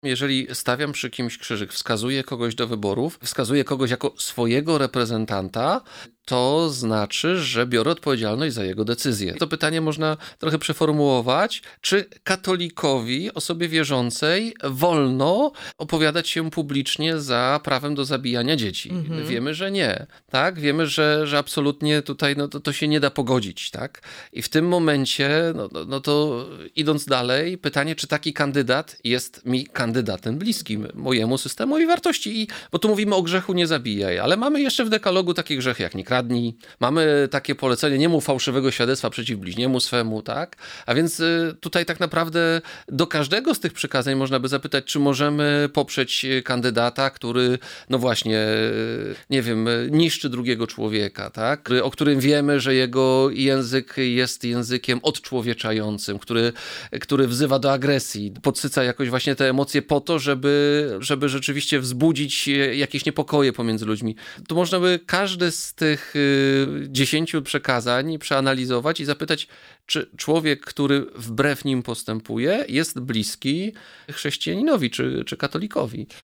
Jeżeli stawiam przy kimś krzyżyk, wskazuję kogoś do wyborów, wskazuję kogoś jako swojego reprezentanta, to znaczy, że biorę odpowiedzialność za jego decyzję. To pytanie można trochę przeformułować. Czy katolikowi, osobie wierzącej, wolno opowiadać się publicznie za prawem do zabijania dzieci? Wiemy, że nie. Tak? Wiemy, że absolutnie tutaj to się nie da pogodzić. Tak? I w tym momencie, to idąc dalej, pytanie, czy taki kandydat jest mi kandydatem bliskim mojemu systemowi wartości. Bo tu mówimy o grzechu nie zabijaj, ale mamy jeszcze w dekalogu takie grzechy jak nie kradnij. Mamy takie polecenie, nie mów fałszywego świadectwa przeciw bliźniemu swemu, tak? A więc tutaj tak naprawdę do każdego z tych przykazań można by zapytać, czy możemy poprzeć kandydata, który, no właśnie, nie wiem, niszczy drugiego człowieka, tak? O którym wiemy, że jego język jest językiem odczłowieczającym, który wzywa do agresji, podsyca jakoś właśnie te emocje po to, żeby rzeczywiście wzbudzić jakieś niepokoje pomiędzy ludźmi. To można by każdy z tych 10 przekazań przeanalizować i zapytać, czy człowiek, który wbrew nim postępuje, jest bliski chrześcijaninowi czy katolikowi.